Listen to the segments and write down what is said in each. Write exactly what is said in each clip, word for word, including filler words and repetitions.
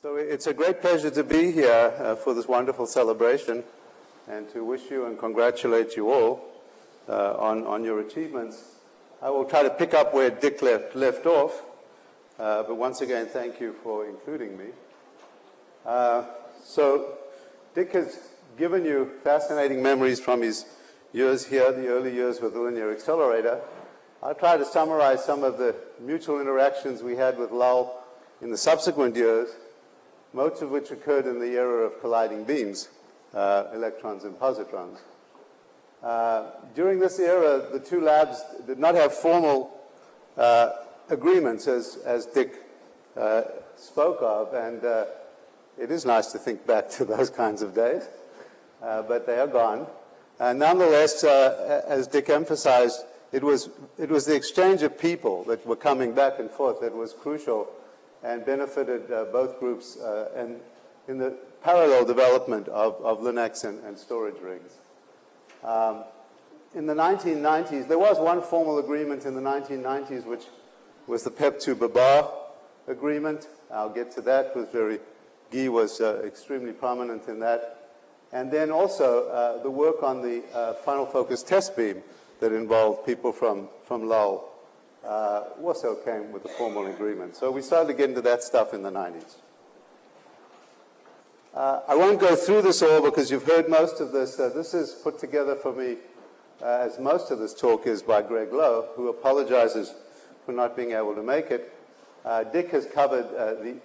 So it's a great pleasure to be here uh, for this wonderful celebration and to wish you and congratulate you all uh, on, on your achievements. I will try to pick up where Dick left, left off, uh, but once again, thank you for including me. Uh, so Dick has given you fascinating memories from his years here, the early years with the Linear Accelerator. I'll try to summarize some of the mutual interactions we had with Lowell in the subsequent years, most of which occurred in the era of colliding beams, uh, electrons and positrons. Uh, during this era, the two labs did not have formal uh, agreements, as, as Dick uh, spoke of, and uh, it is nice to think back to those kinds of days, uh, but they are gone. Uh, nonetheless, uh, as Dick emphasized, it was, it was the exchange of people that were coming back and forth that was crucial and benefited uh, both groups uh, and in the parallel development of, of Linux and, and storage rings. Um, in the nineteen nineties, there was one formal agreement in the nineteen nineties, which was the P E P two Babar agreement. I'll get to that, because very, Guy was uh, extremely prominent in that. And then also uh, the work on the uh, final focus test beam that involved people from, from Lowell uh, also came with a formal agreement. So we started to get into that stuff in the nineties. Uh, I won't go through this all because you've heard most of this. Uh, this is put together for me, uh, as most of this talk is, by Greg Lowe, who apologizes for not being able to make it. Uh, Dick has covered uh, the,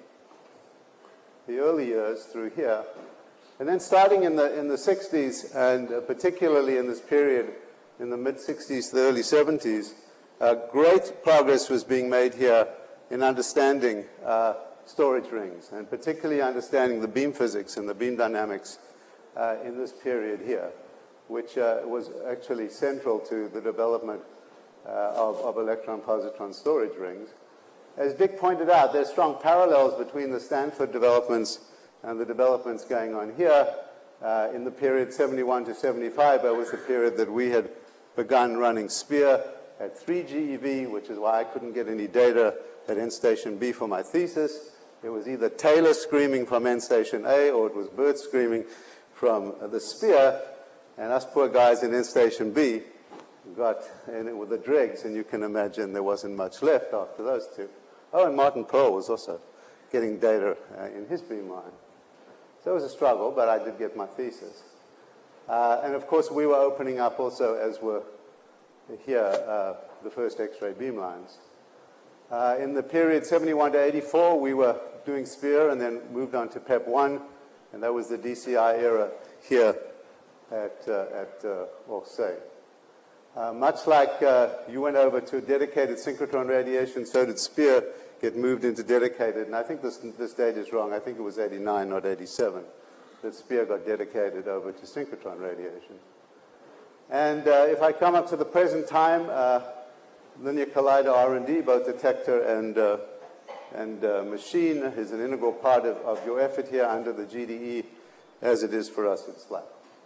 the early years through here. And then starting in the, in the sixties, and uh, particularly in this period, in the mid sixties to the early seventies, uh, great progress was being made here in understanding uh, storage rings, and particularly understanding the beam physics and the beam dynamics uh, in this period here, which uh, was actually central to the development uh, of, of electron-positron storage rings. As Dick pointed out, there's strong parallels between the Stanford developments and the developments going on here. Uh, in the period seventy-one to seventy-five, that was the period that we had begun running SPEAR at three G eV, which is why I couldn't get any data at End Station B for my thesis. It was either Taylor screaming from End Station A, or it was Bert screaming from uh, the SPEAR, and us poor guys in End Station B got in it with the dregs, and you can imagine there wasn't much left after those two. Oh, and Martin Pearl was also getting data uh, in his beamline. So it was a struggle, but I did get my thesis. Uh, and of course, we were opening up also, as were here, uh, the first X-ray beamlines. Uh, in the period seventy-one to eighty-four, we were doing SPEAR and then moved on to P E P one, and that was the D C I era here at, uh, at uh, Orsay. Uh, much like uh, you went over to dedicated synchrotron radiation, so did SPEAR get moved into dedicated, and I think this, this date is wrong. I think it was eighty-nine, not eighty-seven, that SPEAR got dedicated over to synchrotron radiation. And uh, if I come up to the present time, uh, Linear Collider R and D, both detector and, uh, and uh, machine, is an integral part of, of your effort here under the G D E, as it is for us at SLAC.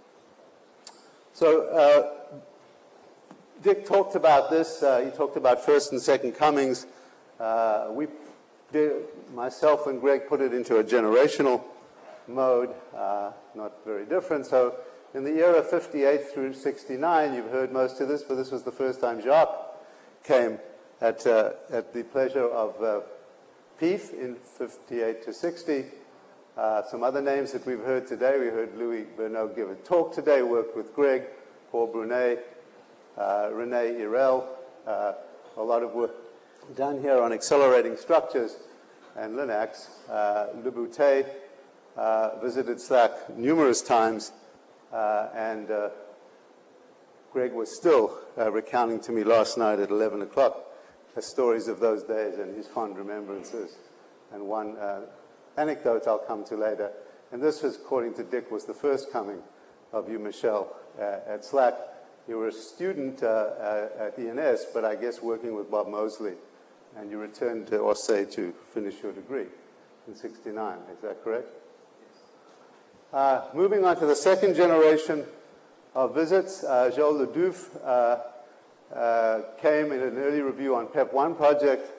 So uh, Dick talked about this. Uh, he talked about first and second comings. Uh, we did, myself and Greg put it into a generational mode, uh, not very different. So in the era fifty-eight through sixty-nine, you've heard most of this, but this was the first time Jacques came at, uh, at the pleasure of uh, P I F in fifty-eight to sixty. Uh, some other names that we've heard today. We heard Louis Bernot give a talk today, worked with Greg, Paul Brunet, uh, René Irel, uh, a lot of work done here on accelerating structures and Linux. Uh, Le Boutet uh, visited SLAC numerous times, uh, and uh, Greg was still uh, recounting to me last night at eleven o'clock the stories of those days and his fond remembrances. And one uh, anecdote I'll come to later. And this was, according to Dick, was the first coming of you, Michelle, uh, at SLAC. You were a student uh, uh, at E N S, but I guess working with Bob Mosley. And you returned to Orsay to finish your degree in sixty-nine. Is that correct? Uh, moving on to the second generation of visits, uh, Joel Ledouf uh, uh, came in an early review on P E P one project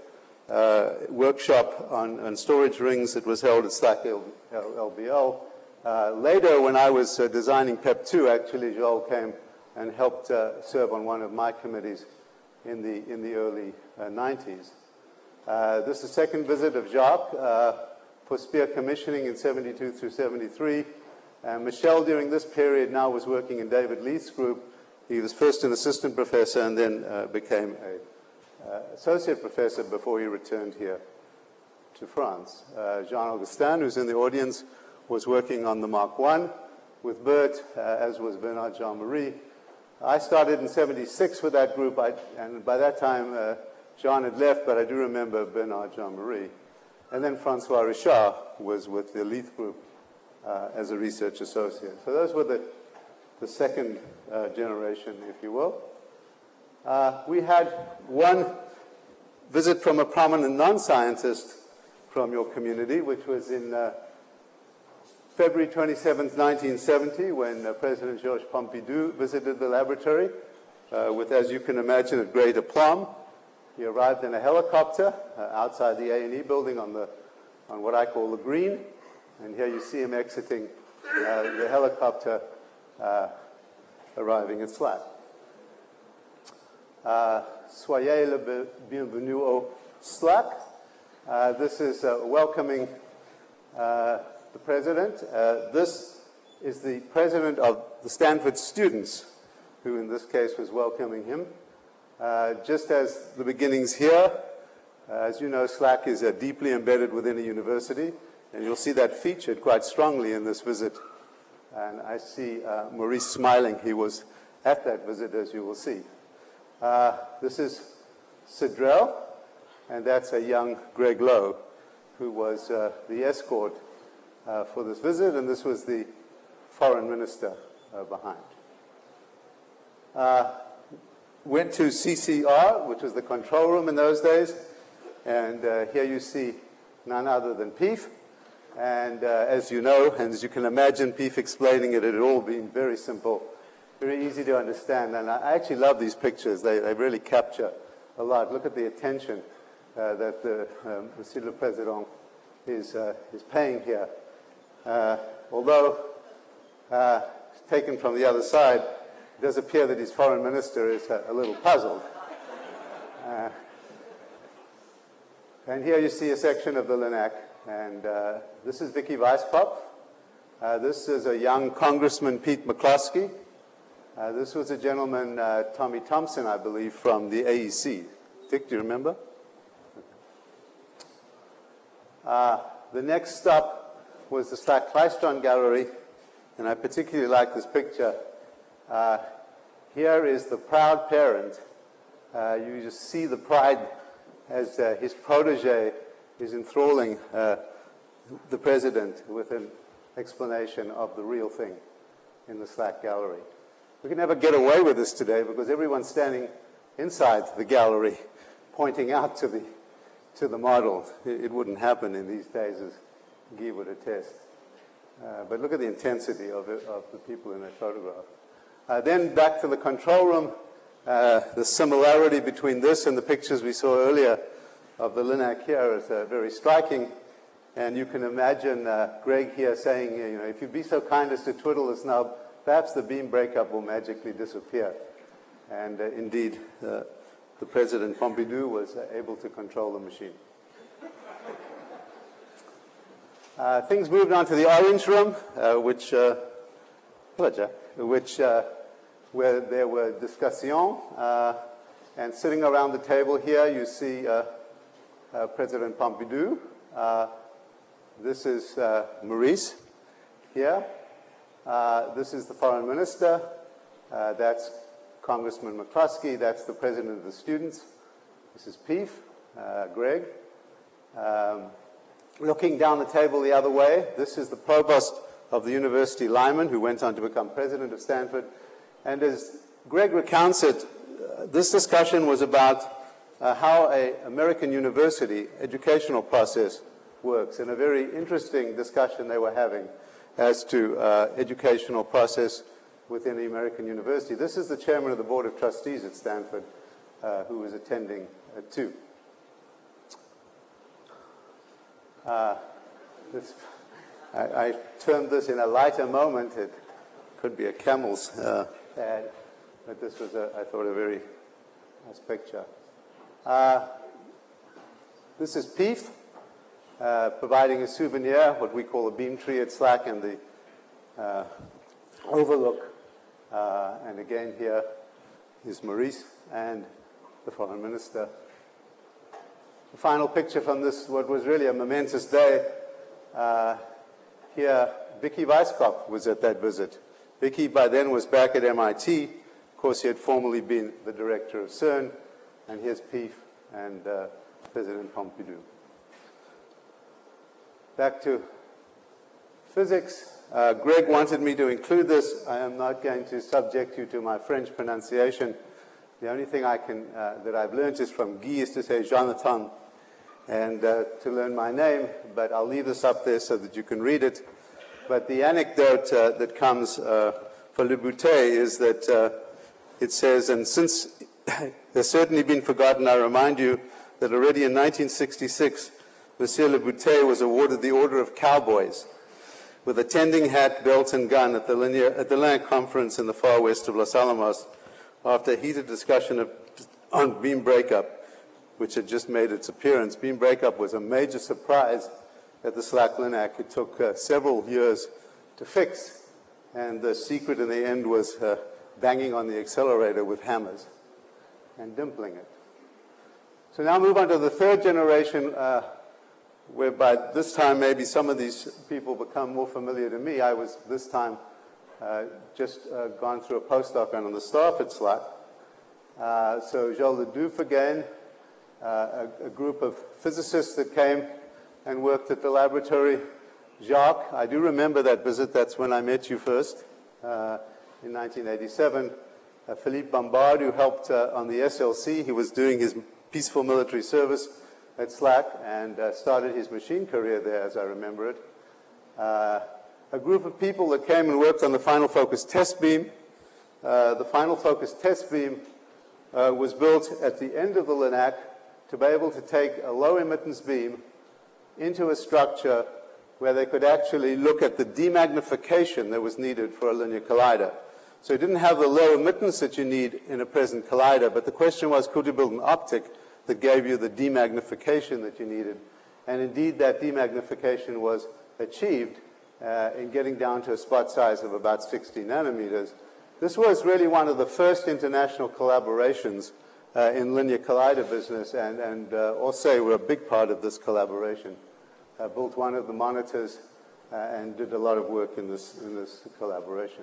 uh, workshop on, on storage rings that was held at SLAC L B L. Uh, later, when I was uh, designing P E P two, actually, Joel came and helped uh, serve on one of my committees in the, in the early uh, nineties. Uh, this is the second visit of Jacques uh, for Spear commissioning in seventy-two through seventy-three. Uh, Michel, during this period, now was working in David Leith's group. He was first an assistant professor and then uh, became an uh, associate professor before he returned here to France. Uh, Jean-Augustin, who's in the audience, was working on the Mark one with Bert, uh, as was Bernard Jean-Marie. I started in seventy-six with that group, I, and by that time, uh, Jean had left, but I do remember Bernard Jean-Marie. And then Francois Richard was with the Leith group uh, as a research associate. So those were the, the second uh, generation, if you will. Uh, we had one visit from a prominent non-scientist from your community, which was in uh, February twenty-seventh, nineteen seventy, when uh, President Georges Pompidou visited the laboratory uh, with, as you can imagine, a great aplomb. He arrived in a helicopter uh, outside the A and E building on, the, on what I call the green. And here you see him exiting uh, the helicopter, uh, arriving at SLAC. Uh, Soyez le bienvenu au SLAC. Uh, this is uh, welcoming uh, the president. Uh, this is the president of the Stanford students, who in this case was welcoming him. Uh, just as the beginnings here, uh, as you know, SLAC is uh, deeply embedded within a university, and you'll see that featured quite strongly in this visit. And I see uh, Maurice smiling. He was at that visit, as you will see. Uh, this is Cedrel, and that's a young Greg Lowe, who was uh, the escort uh, for this visit, and this was the foreign minister uh, behind. Uh, Went to C C R, which was the control room in those days, and uh, here you see none other than Pief. And uh, as you know, and as you can imagine, Pief explaining it, it had all been very simple, very easy to understand. And I actually love these pictures. They, they really capture a lot. Look at the attention uh, that the, um, Monsieur le Président is, uh, is paying here. Uh, although uh, taken from the other side, it does appear that his foreign minister is a, a little puzzled. Uh, and here you see a section of the LINAC. And uh, this is Vicky Weisskopf. Uh, this is a young Congressman, Pete McCloskey. Uh, this was a gentleman, uh, Tommy Thompson, I believe, from the A E C. Dick, do you remember? Uh, the next stop was the SLAC Klystron Gallery. And I particularly like this picture. Uh, here is the proud parent. Uh, you just see the pride as uh, his protege is enthralling uh, the president with an explanation of the real thing in the SLAC gallery. We can never get away with this today because everyone's standing inside the gallery pointing out to the, to the model. It, it wouldn't happen in these days, as Guy would attest. Uh, but look at the intensity of, it, of the people in that photograph. Uh, then back to the control room, uh, the similarity between this and the pictures we saw earlier of the LINAC here is uh, very striking. And you can imagine uh, Greg here saying, you know, if you'd be so kind as to twiddle the knob, perhaps the beam breakup will magically disappear. And uh, indeed, uh, the President Pompidou was uh, able to control the machine. Uh, things moved on to the orange room, uh, which, uh, which uh, where there were discussions. Uh, and sitting around the table here, you see uh, uh, President Pompidou. Uh, this is uh, Maurice here. Uh, this is the foreign minister. Uh, that's Congressman McCloskey. That's the president of the students. This is Pief, uh, Greg. Um, looking down the table the other way, this is the provost of the University, Lyman, who went on to become president of Stanford. And as Greg recounts it, uh, this discussion was about uh, how an American university educational process works, and a very interesting discussion they were having as to uh, educational process within the American university. This is the chairman of the board of trustees at Stanford, uh, who was attending uh, too. Uh, this, I, I termed this in a lighter moment. It could be a camel's uh, ad, but this was, a, I thought, a very nice picture. Uh, this is P I F, uh, providing a souvenir, what we call a beam tree at SLAC, and the uh, overlook. Uh, and again here is Maurice and the foreign minister. The final picture from this, what was really a momentous day. Uh, here, Vicky Weisskopf was at that visit. Vicky, by then, was back at M I T. Of course, he had formerly been the director of CERN. And here's P I F and uh, President Pompidou. Back to physics. Uh, Greg wanted me to include this. I am not going to subject you to my French pronunciation. The only thing I can, uh, that I've learned is from Guy is to say Jonathan and uh, to learn my name, but I'll leave this up there so that you can read it. But the anecdote uh, that comes uh, for Le Boutet is that uh, it says, and since there's certainly been forgotten, I remind you that already in nineteen sixty-six, Monsieur Le Boutet was awarded the Order of Cowboys with attending hat, belt, and gun at the Linear, at the Linear Conference in the far west of Los Alamos after a heated discussion of, on beam breakup, which had just made its appearance. Beam breakup was a major surprise at the SLAC LINAC. It took uh, several years to fix, and the secret in the end was uh, banging on the accelerator with hammers and dimpling it. So now move on to the third generation, uh, where by this time maybe some of these people become more familiar to me. I was this time uh, just uh, gone through a postdoc and on the staff at SLAC. Uh, so Joel Ledouf again, uh, a, a group of physicists that came and worked at the laboratory. Jacques, I do remember that visit. That's when I met you first uh, in nineteen eighty-seven. Uh, Philippe Bombard, who helped uh, on the S L C. He was doing his peaceful military service at SLAC and uh, started his machine career there, as I remember it. Uh, a group of people that came and worked on the final focus test beam. Uh, the final focus test beam uh, was built at the end of the LINAC to be able to take a low emittance beam into a structure where they could actually look at the demagnification that was needed for a linear collider. So it didn't have the low emittance that you need in a present collider, but the question was, could you build an optic that gave you the demagnification that you needed? And indeed, that demagnification was achieved uh, in getting down to a spot size of about sixty nanometers. This was really one of the first international collaborations uh, in linear collider business, and, and uh, also were a big part of this collaboration. Uh, built one of the monitors uh, and did a lot of work in this, in this collaboration.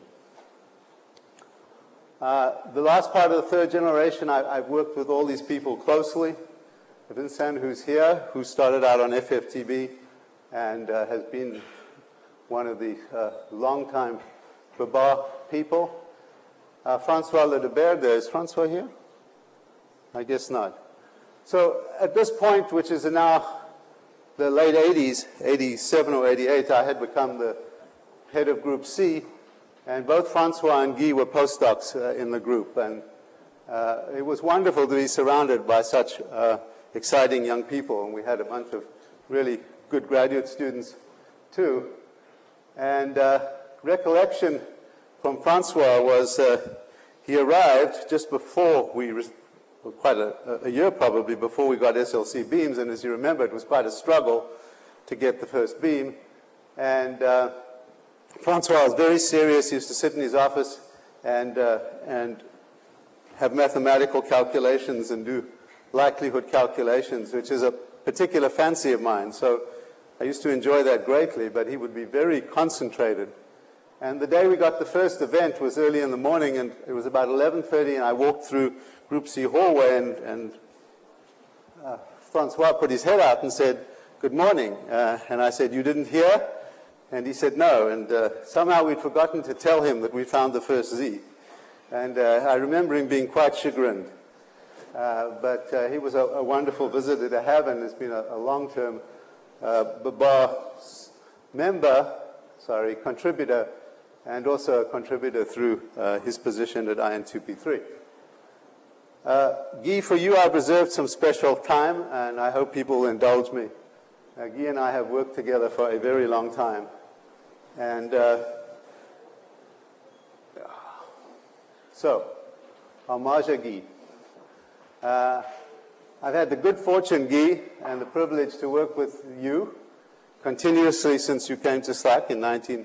Uh, the last part of the third generation, I, I've worked with all these people closely. Vincent, who's here, who started out on F F T B and uh, has been one of the uh, long-time Babar people. Uh, Francois Ledebert, is Francois here? I guess not. So at this point, which is now the late eighties, eighty-seven or eighty-eight, I had become the head of Group C. And both Francois and Guy were postdocs uh, in the group. And uh, it was wonderful to be surrounded by such uh, exciting young people. And we had a bunch of really good graduate students, too. And uh, recollection from Francois was uh, he arrived just before we, well, quite a, a year probably, before we got S L C beams. And as you remember, it was quite a struggle to get the first beam. And uh, Francois was very serious. He used to sit in his office and, uh, and have mathematical calculations and do likelihood calculations, which is a particular fancy of mine. So I used to enjoy that greatly, but he would be very concentrated. And the day we got the first event was early in the morning, and it was about eleven thirty, and I walked through Group C hallway, and, and uh, Francois put his head out and said, "Good morning." Uh, and I said, "You didn't hear?" And he said no, and uh, somehow we'd forgotten to tell him that we found the first Z. And uh, I remember him being quite chagrined. Uh, but uh, he was a, a wonderful visitor to have, and has been a, a long-term uh, Babar member, sorry, contributor, and also a contributor through uh, his position at I N two P three. Uh, Guy, for you I've reserved some special time, and I hope people will indulge me Uh, Guy and I have worked together for a very long time. And uh, so, homage à Guy. Uh, I've had the good fortune, Guy, and the privilege to work with you continuously since you came to SLAC in nineteen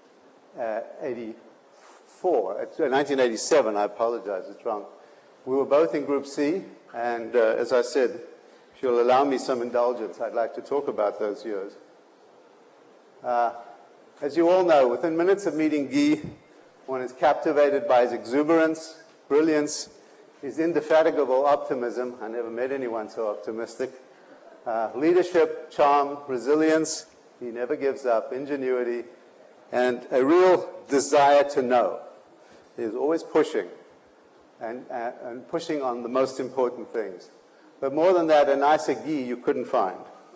eighty-four, uh, nineteen eighty-seven, I apologize, it's wrong. We were both in Group C, and uh, as I said, if you'll allow me some indulgence, I'd like to talk about those years. Uh, as you all know, within minutes of meeting Guy, one is captivated by his exuberance, brilliance, his indefatigable optimism. I never met anyone so optimistic. Uh, leadership, charm, resilience, he never gives up, ingenuity, and a real desire to know. He's always pushing, and, uh, and pushing on the most important things. But more than that, a nicer Guy you couldn't find.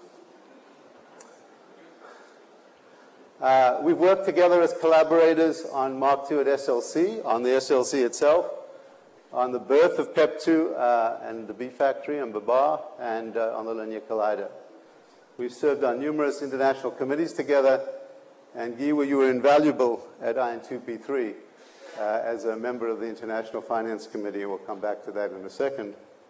Uh, we've worked together as collaborators on Mark two at S L C, on the S L C itself, on the birth of PEP two uh, and the B Factory and Babar, and uh, on the Linear Collider. We've served on numerous international committees together, and Guy, you were invaluable at I N two P three uh, as a member of the International Finance Committee. We'll come back to that in a second.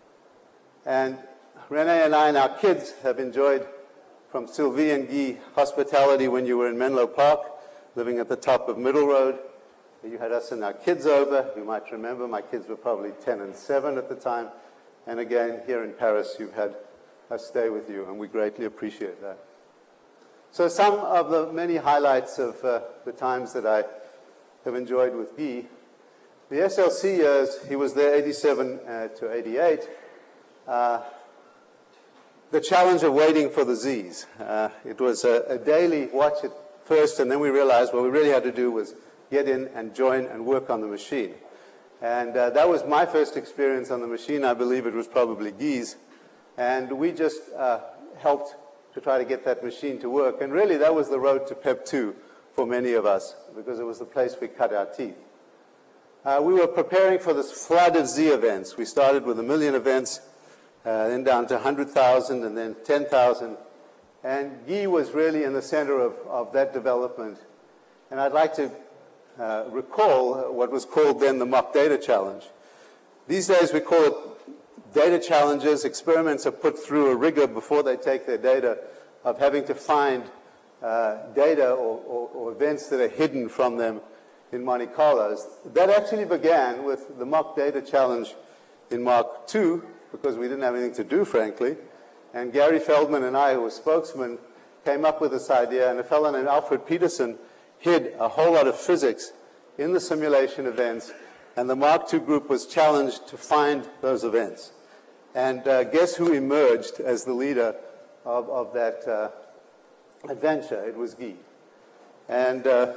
And Renee and I and our kids have enjoyed, from Sylvie and Guy, hospitality when you were in Menlo Park, living at the top of Middle Road. You had us and our kids over. You might remember my kids were probably ten and seven at the time. And again, here in Paris, you've had us stay with you, and we greatly appreciate that. So some of the many highlights of uh, the times that I have enjoyed with Guy. The S L C years, he was there eighty-seven uh, to eighty-eight. Uh, the challenge of waiting for the Z's. Uh, it was a, a daily watch at first, and then we realized what we really had to do was get in and join and work on the machine. And uh, that was my first experience on the machine. I believe it was probably Guy's. And we just uh, helped to try to get that machine to work. And really, that was the road to PEP two for many of us, because it was the place we cut our teeth. Uh, we were preparing for this flood of Z events. We started with a million events, uh, then down to one hundred thousand, and then ten thousand. And Guy was really in the center of, of that development. And I'd like to uh, recall what was called then the Mock Data Challenge. These days we call it data challenges. Experiments are put through a rigor before they take their data of having to find uh, data or, or, or events that are hidden from them in Monte Carlos. That actually began with the Mock Data Challenge in Mark two, because we didn't have anything to do, frankly. And Gary Feldman and I, who were spokesmen, came up with this idea, and a fellow named Alfred Peterson hid a whole lot of physics in the simulation events, and the Mark two group was challenged to find those events. And uh, guess who emerged as the leader of, of that uh, adventure? It was Guy. And uh,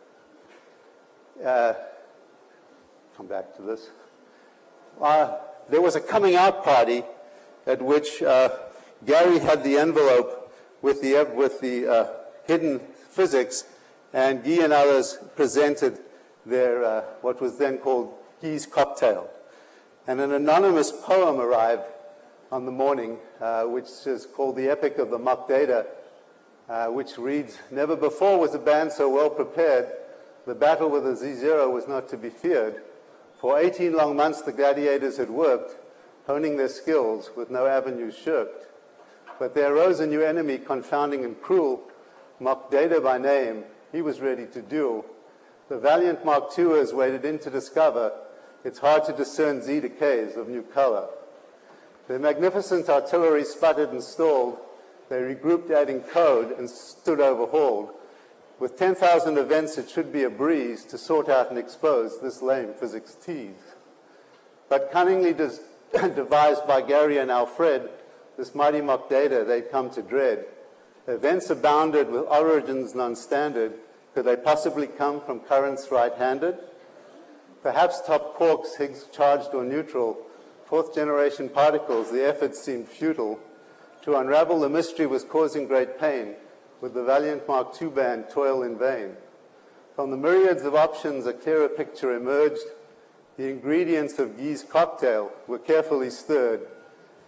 uh, come back to this. Uh, there was a coming out party at which uh, Gary had the envelope with the, with the uh, hidden physics, and Guy and others presented their, uh, what was then called Guy's Cocktail. And an anonymous poem arrived on the morning, uh, which is called The Epic of the Mock Data, uh, which reads, "Never before was a band so well prepared. The battle with the Z zero was not to be feared. For eighteen long months the gladiators had worked, honing their skills with no avenues shirked. But there arose a new enemy, confounding and cruel, Mock Data by name. He was ready to duel. The valiant Mark twoers waded in to discover it's hard to discern Z decays of new color. Their magnificent artillery sputtered and stalled. They regrouped, adding code, and stood overhauled. With ten thousand events, it should be a breeze to sort out and expose this lame physics tease. But cunningly devised by Gary and Alfred, this mighty Mock Data they'd come to dread. Events abounded with origins non-standard. Could they possibly come from currents right-handed? Perhaps top quarks, Higgs charged or neutral, fourth-generation particles, the effort seemed futile. To unravel the mystery was causing great pain. Would the valiant Mark two band toil in vain? From the myriads of options, a clearer picture emerged. The ingredients of Guy's cocktail were carefully stirred.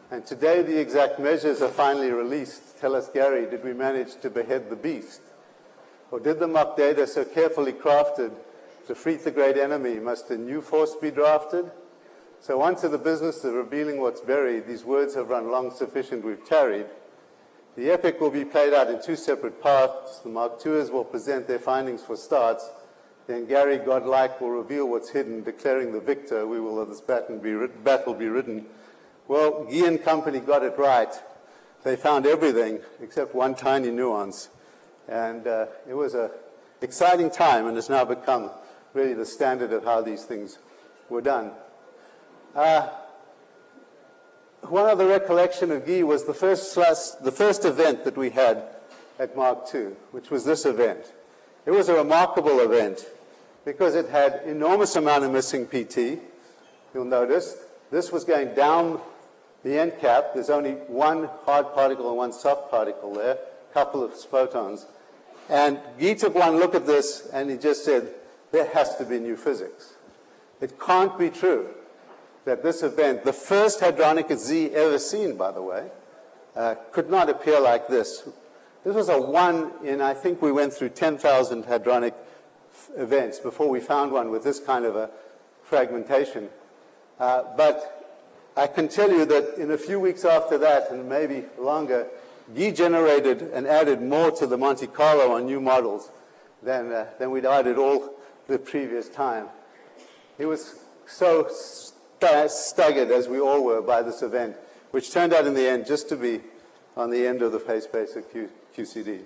And today the exact measures are finally released. Tell us, Gary, did we manage to behead the beast? Or did the mock data so carefully crafted to defeat the great enemy, must a new force be drafted? So on to the business of revealing what's buried. These words have run long sufficient, we've tarried. The epic will be played out in two separate parts. The Mark twoers will present their findings for starts. Then Gary, godlike, will reveal what's hidden, declaring the victor. We will of this battle be, writ battle be ridden. Well, Guy and company got it right. They found everything except one tiny nuance. And uh, it was an exciting time, and has now become really the standard of how these things were done. Uh, one other recollection of Guy was the first, the first event that we had at Mark two, which was this event. It was a remarkable event because it had enormous amount of missing P T. You'll notice this was going down the end cap. There's only one hard particle and one soft particle there, a couple of photons. And Guy took one look at this and he just said, there has to be new physics. It can't be true that this event, the first hadronic at Z ever seen, by the way, uh, could not appear like this. This was a one in, I think we went through ten thousand hadronic events before we found one with this kind of a fragmentation. Uh, but I can tell you that in a few weeks after that, and maybe longer, Guy generated and added more to the Monte Carlo on new models than, uh, than we'd added all the previous time. He was so st staggered, as we all were, by this event, which turned out in the end just to be on the end of the phase space of Q QCD.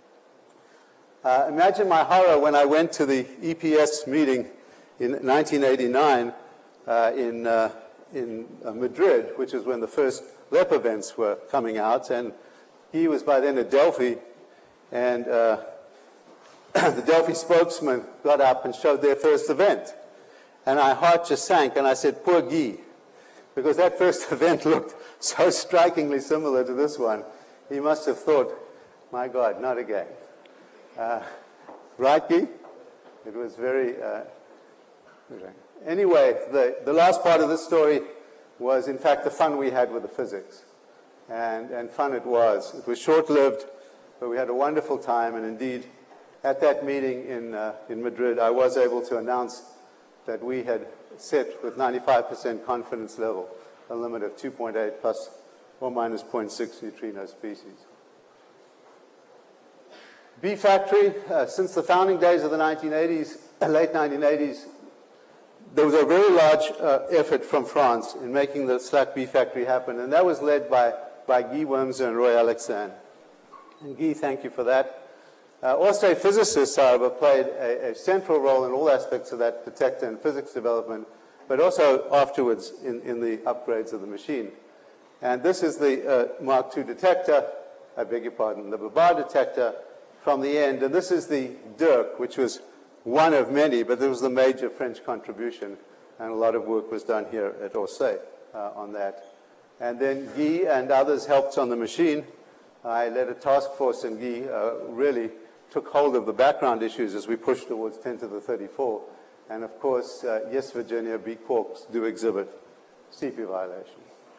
Uh, imagine my horror when I went to the E P S meeting in nineteen eighty-nine uh, in, uh, in uh, Madrid, which is when the first L E P events were coming out, and he was by then at Delphi, and uh, the Delphi spokesman got up and showed their first event. And my heart just sank, and I said, poor Guy, because that first event looked so strikingly similar to this one. He must have thought, my God, not again. Uh, right, Guy? It was very... Uh, anyway, the, the last part of this story was, in fact, the fun we had with the physics. And, and fun it was. It was short-lived, but we had a wonderful time, and indeed, at that meeting in, uh, in Madrid, I was able to announce that we had set with ninety-five percent confidence level a limit of two point eight plus or minus zero point six neutrino species. B factory, uh, since the founding days of the nineteen eighties, uh, late nineteen eighties, there was a very large uh, effort from France in making the SLAC B factory happen, and that was led by, by Guy Wormser and Roy Alexandre. And Guy, thank you for that. Uh, also, physicists, however, played a, a central role in all aspects of that detector and physics development, but also afterwards in, in the upgrades of the machine. And this is the uh, Mark two detector, I beg your pardon, the Babar detector from the end. And this is the Dirk, which was one of many, but there was the major French contribution, and a lot of work was done here at Orsay uh, on that. And then Guy and others helped on the machine. I led a task force, and Guy uh, really took hold of the background issues as we pushed towards ten to the thirty-four. And of course, uh, yes, Virginia, B quarks do exhibit C P violation.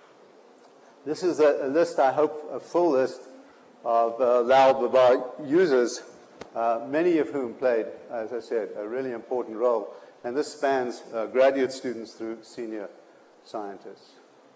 This is a, a list, I hope, a full list of uh, Lal Babar users, uh, many of whom played, as I said, a really important role. And this spans uh, graduate students through senior scientists.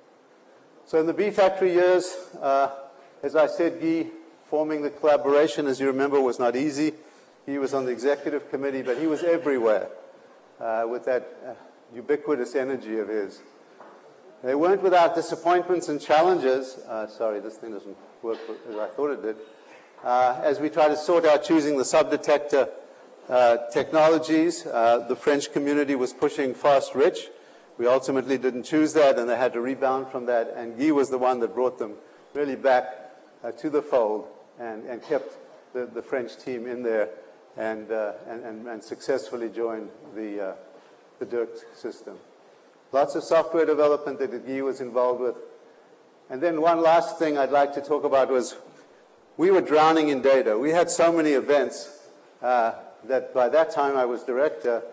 So in the B factory years, uh, as I said, Guy, forming the collaboration, as you remember, was not easy. He was on the executive committee, but he was everywhere uh, with that uh, ubiquitous energy of his. They weren't without disappointments and challenges. Uh, sorry, this thing doesn't work as I thought it did. Uh, as we try to sort out choosing the subdetector uh, technologies, uh, the French community was pushing fast rich. We ultimately didn't choose that, and they had to rebound from that, and Guy was the one that brought them really back uh, to the fold and, and kept the, the French team in there and, uh, and, and, and successfully joined the, uh, the Dirk system. Lots of software development that Guy was involved with. And then one last thing I'd like to talk about was we were drowning in data. We had so many events uh, that by that time I was director,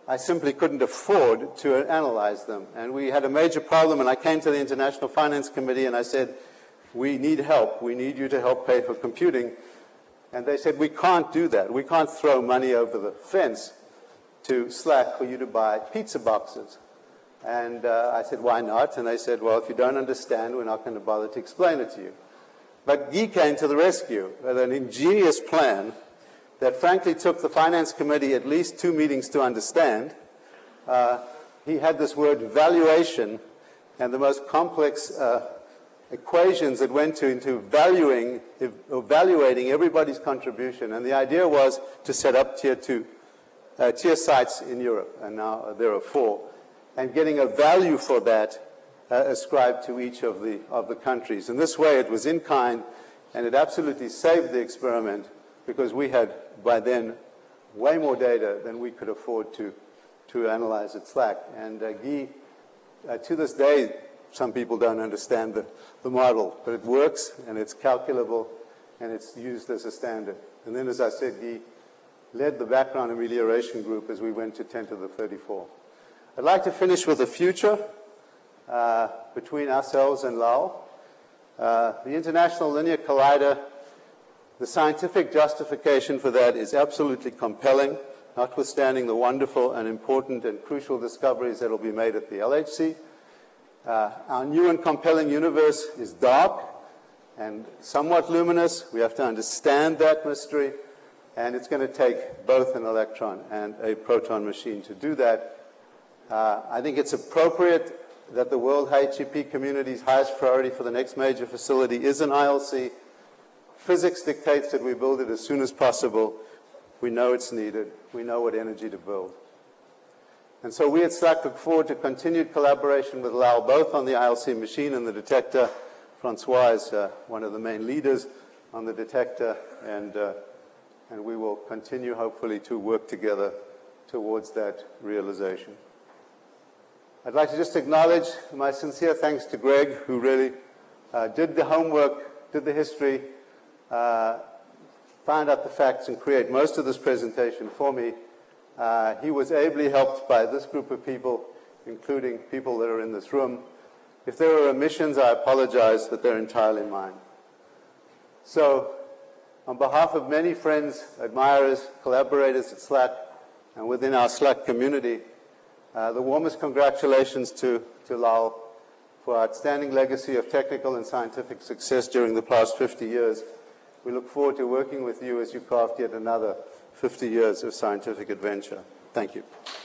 I simply couldn't afford to analyze them. And we had a major problem, and I came to the International Finance Committee and I said, we need help. We need you to help pay for computing. And they said, we can't do that. We can't throw money over the fence to Slack for you to buy pizza boxes. And uh, I said, why not? And they said, well, if you don't understand, we're not going to bother to explain it to you. But Guy came to the rescue with an ingenious plan that frankly took the Finance Committee at least two meetings to understand. Uh, he had this word valuation and the most complex uh, equations that went to, into valuing, evaluating everybody's contribution. And the idea was to set up tier two, uh, tier sites in Europe, and now uh, there are four, and getting a value for that uh, ascribed to each of the, of the countries. In this way, it was in kind, and it absolutely saved the experiment because we had, by then, way more data than we could afford to, to analyze at Slack. And uh, Guy, uh, to this day, some people don't understand the, the model, but it works, and it's calculable, and it's used as a standard. And then, as I said, Guy led the background amelioration group as we went to ten to the thirty-four. I'd like to finish with the future uh, between ourselves and Lowell. Uh, the International Linear Collider, the scientific justification for that is absolutely compelling, notwithstanding the wonderful and important and crucial discoveries that will be made at the L H C. Uh, our new and compelling universe is dark and somewhat luminous. We have to understand that mystery, and it's going to take both an electron and a proton machine to do that. Uh, I think it's appropriate that the World H E P community's highest priority for the next major facility is an I L C. Physics dictates that we build it as soon as possible. We know it's needed. We know what energy to build. And so we at Slack look forward to continued collaboration with Lowell, both on the I L C machine and the detector. Francois is uh, one of the main leaders on the detector, and, uh, and we will continue, hopefully, to work together towards that realization. I'd like to just acknowledge my sincere thanks to Greg, who really uh, did the homework, did the history, uh, found out the facts, and create most of this presentation for me. Uh, he was ably helped by this group of people, including people that are in this room. If there are omissions, I apologize, but they're entirely mine. So, on behalf of many friends, admirers, collaborators at Slack, and within our Slack community, uh, the warmest congratulations to, to Lowell for our outstanding legacy of technical and scientific success during the past fifty years. We look forward to working with you as you craft yet another fifty years of scientific adventure. Thank you.